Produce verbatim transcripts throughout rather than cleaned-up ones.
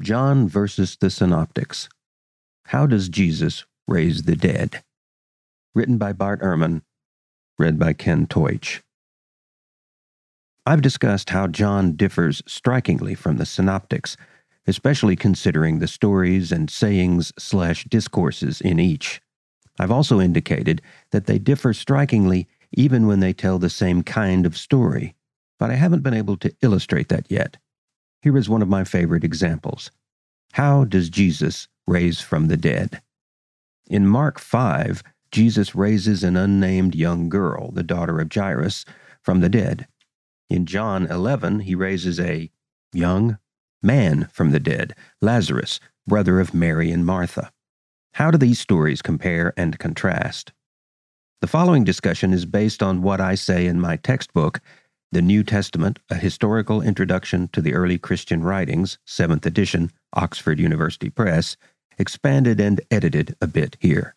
John versus the Synoptics. How does Jesus raise the dead? Written by Bart Ehrman, read by Ken Teutsch. I've discussed how John differs strikingly from the Synoptics, especially considering the stories and sayings slash discourses in each. I've also indicated that they differ strikingly even when they tell the same kind of story, but I haven't been able to illustrate that yet. Here is one of my favorite examples. How does Jesus raise from the dead? In Mark five, Jesus raises an unnamed young girl, the daughter of Jairus, from the dead. In John eleven, he raises a young man from the dead, Lazarus, brother of Mary and Martha. How do these stories compare and contrast? The following discussion is based on what I say in my textbook, The New Testament, A Historical Introduction to the Early Christian Writings, seventh edition, Oxford University Press, expanded and edited a bit here.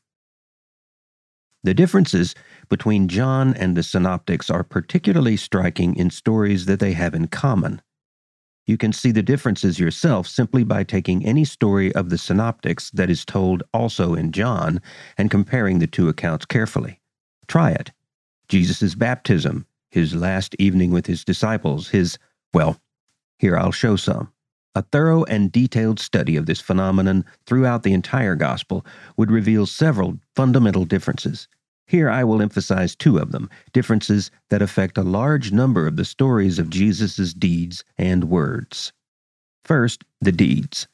The differences between John and the Synoptics are particularly striking in stories that they have in common. You can see the differences yourself simply by taking any story of the Synoptics that is told also in John and comparing the two accounts carefully. Try it. Jesus' baptism, his last evening with his disciples, his, well, here I'll show some. A thorough and detailed study of this phenomenon throughout the entire gospel would reveal several fundamental differences. Here I will emphasize two of them, differences that affect a large number of the stories of Jesus' deeds and words. First, the deeds.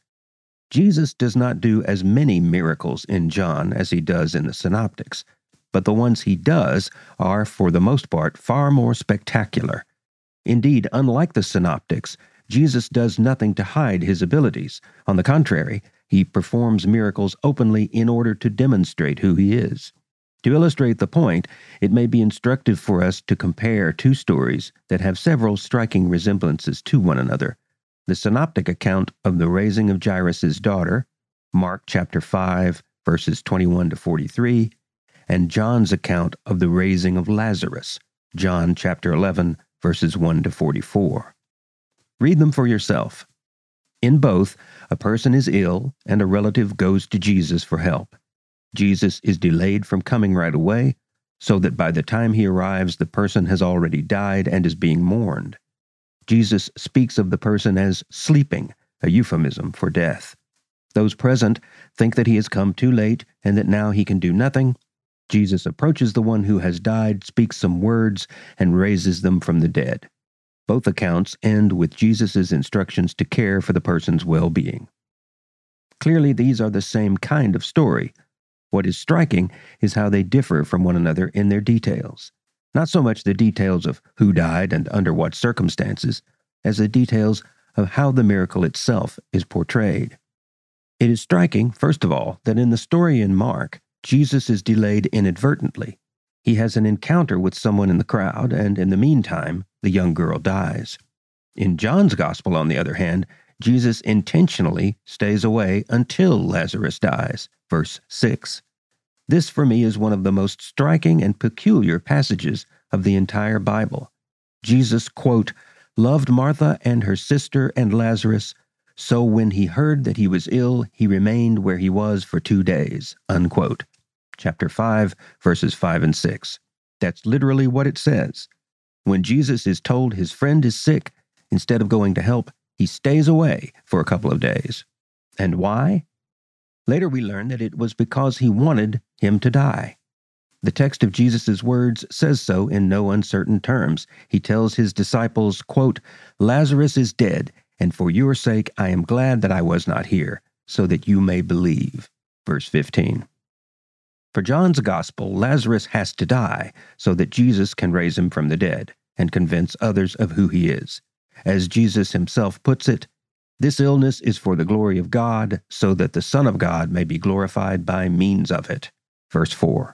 Jesus does not do as many miracles in John as he does in the Synoptics, but the ones he does are, for the most part, far more spectacular. Indeed, unlike the Synoptics, Jesus does nothing to hide his abilities. On the contrary, he performs miracles openly in order to demonstrate who he is. To illustrate the point, it may be instructive for us to compare two stories that have several striking resemblances to one another. The synoptic account of the raising of Jairus' daughter, Mark chapter five, verses twenty-one to forty-three, and John's account of the raising of Lazarus, John chapter eleven, verses one to forty-four. Read them for yourself. In both, a person is ill and a relative goes to Jesus for help. Jesus is delayed from coming right away, so that by the time he arrives, the person has already died and is being mourned. Jesus speaks of the person as sleeping, a euphemism for death. Those present think that he has come too late and that now he can do nothing. Jesus approaches the one who has died, speaks some words, and raises them from the dead. Both accounts end with Jesus' instructions to care for the person's well-being. Clearly, these are the same kind of story. What is striking is how they differ from one another in their details. Not so much the details of who died and under what circumstances, as the details of how the miracle itself is portrayed. It is striking, first of all, that in the story in Mark, Jesus is delayed inadvertently. He has an encounter with someone in the crowd, and in the meantime, the young girl dies. In John's Gospel, on the other hand, Jesus intentionally stays away until Lazarus dies, verse six. This, for me, is one of the most striking and peculiar passages of the entire Bible. Jesus, quote, loved Martha and her sister and Lazarus, so when he heard that he was ill, he remained where he was for two days, unquote. Chapter five, verses five and six. That's literally what it says. When Jesus is told his friend is sick, instead of going to help, he stays away for a couple of days. And why? Later we learn that it was because he wanted him to die. The text of Jesus' words says so in no uncertain terms. He tells his disciples, quote, Lazarus is dead, and for your sake I am glad that I was not here, so that you may believe. Verse fifteen. For John's gospel, Lazarus has to die so that Jesus can raise him from the dead and convince others of who he is. As Jesus himself puts it, this illness is for the glory of God, so that the Son of God may be glorified by means of it. Verse four.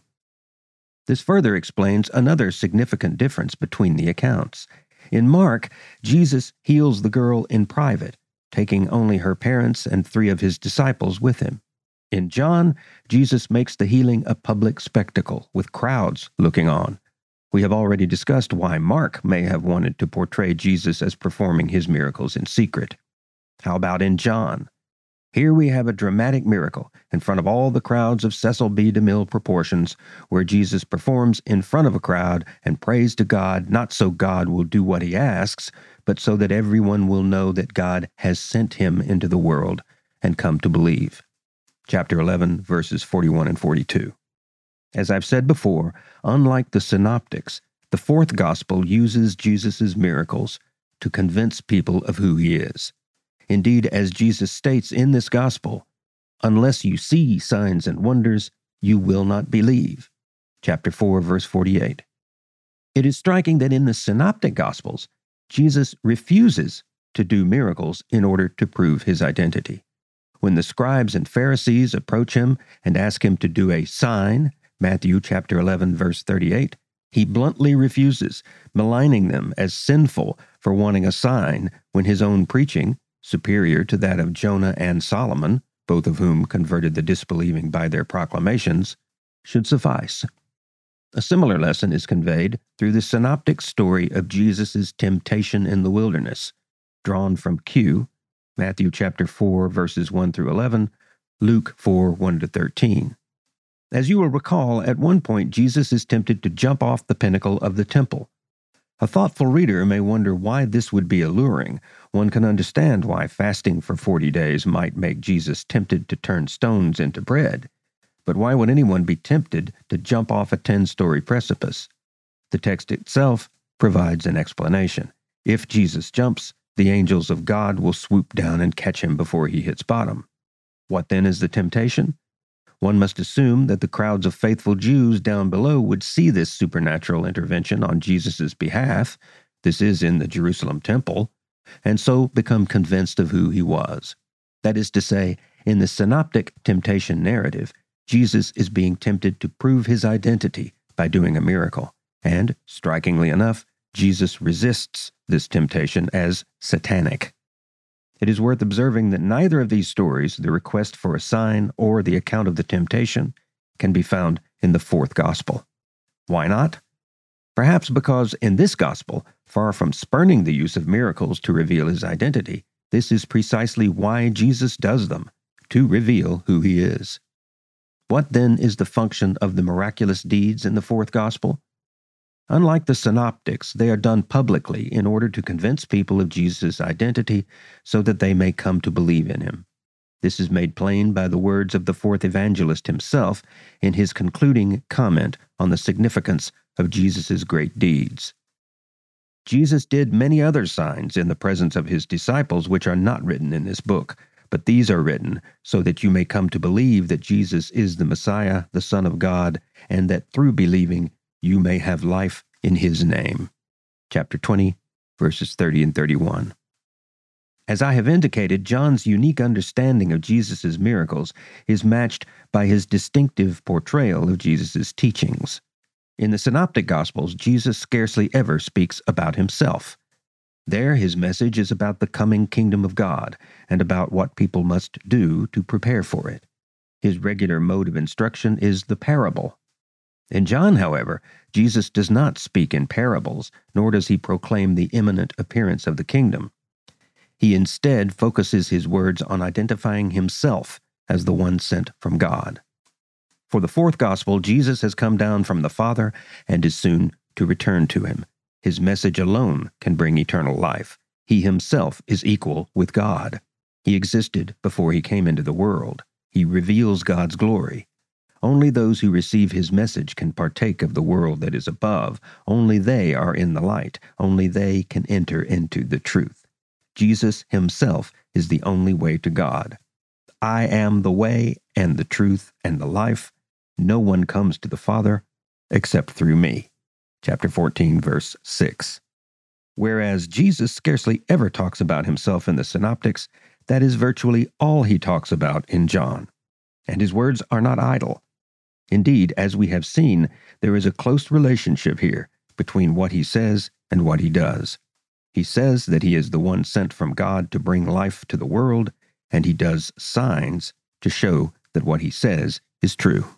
This further explains another significant difference between the accounts. In Mark, Jesus heals the girl in private, taking only her parents and three of his disciples with him. In John, Jesus makes the healing a public spectacle, with crowds looking on. We have already discussed why Mark may have wanted to portray Jesus as performing his miracles in secret. How about in John? Here we have a dramatic miracle in front of all the crowds of Cecil B. DeMille proportions, where Jesus performs in front of a crowd and prays to God, not so God will do what he asks, but so that everyone will know that God has sent him into the world and come to believe. Chapter eleven, verses forty-one and forty-two. As I've said before, unlike the synoptics, the fourth gospel uses Jesus' miracles to convince people of who he is. Indeed, as Jesus states in this gospel, unless you see signs and wonders, you will not believe. Chapter four, verse forty-eight. It is striking that in the synoptic gospels, Jesus refuses to do miracles in order to prove his identity. When the scribes and Pharisees approach him and ask him to do a sign, Matthew chapter eleven, verse thirty-eight, he bluntly refuses, maligning them as sinful for wanting a sign when his own preaching, superior to that of Jonah and Solomon, both of whom converted the disbelieving by their proclamations, should suffice. A similar lesson is conveyed through the synoptic story of Jesus' temptation in the wilderness, drawn from Q, Matthew chapter four, verses one through eleven, Luke four, one to thirteen. As you will recall, at one point Jesus is tempted to jump off the pinnacle of the temple. A thoughtful reader may wonder why this would be alluring. One can understand why fasting for forty days might make Jesus tempted to turn stones into bread. But why would anyone be tempted to jump off a ten-story precipice? The text itself provides an explanation. If Jesus jumps, the angels of God will swoop down and catch him before he hits bottom. What then is the temptation? One must assume that the crowds of faithful Jews down below would see this supernatural intervention on Jesus' behalf, this is in the Jerusalem temple, and so become convinced of who he was. That is to say, in the synoptic temptation narrative, Jesus is being tempted to prove his identity by doing a miracle, and, strikingly enough, Jesus resists this temptation as satanic. It is worth observing that neither of these stories, the request for a sign or the account of the temptation, can be found in the fourth gospel. Why not? Perhaps because in this gospel, far from spurning the use of miracles to reveal his identity, this is precisely why Jesus does them, to reveal who he is. What then is the function of the miraculous deeds in the fourth gospel? Unlike the synoptics, they are done publicly in order to convince people of Jesus' identity so that they may come to believe in him. This is made plain by the words of the fourth evangelist himself in his concluding comment on the significance of Jesus' great deeds. Jesus did many other signs in the presence of his disciples which are not written in this book, but these are written so that you may come to believe that Jesus is the Messiah, the Son of God, and that through believing you may have life in his name. Chapter twenty, verses thirty and thirty-one. As I have indicated, John's unique understanding of Jesus' miracles is matched by his distinctive portrayal of Jesus' teachings. In the Synoptic Gospels, Jesus scarcely ever speaks about himself. There, his message is about the coming kingdom of God and about what people must do to prepare for it. His regular mode of instruction is the parable. In John, however, Jesus does not speak in parables, nor does he proclaim the imminent appearance of the kingdom. He instead focuses his words on identifying himself as the one sent from God. For the fourth gospel, Jesus has come down from the Father and is soon to return to him. His message alone can bring eternal life. He himself is equal with God. He existed before he came into the world. He reveals God's glory. Only those who receive his message can partake of the world that is above. Only they are in the light. Only they can enter into the truth. Jesus himself is the only way to God. I am the way and the truth and the life. No one comes to the Father except through me. Chapter fourteen, verse six. Whereas Jesus scarcely ever talks about himself in the Synoptics, that is virtually all he talks about in John. And his words are not idle. Indeed, as we have seen, there is a close relationship here between what he says and what he does. He says that he is the one sent from God to bring life to the world, and he does signs to show that what he says is true.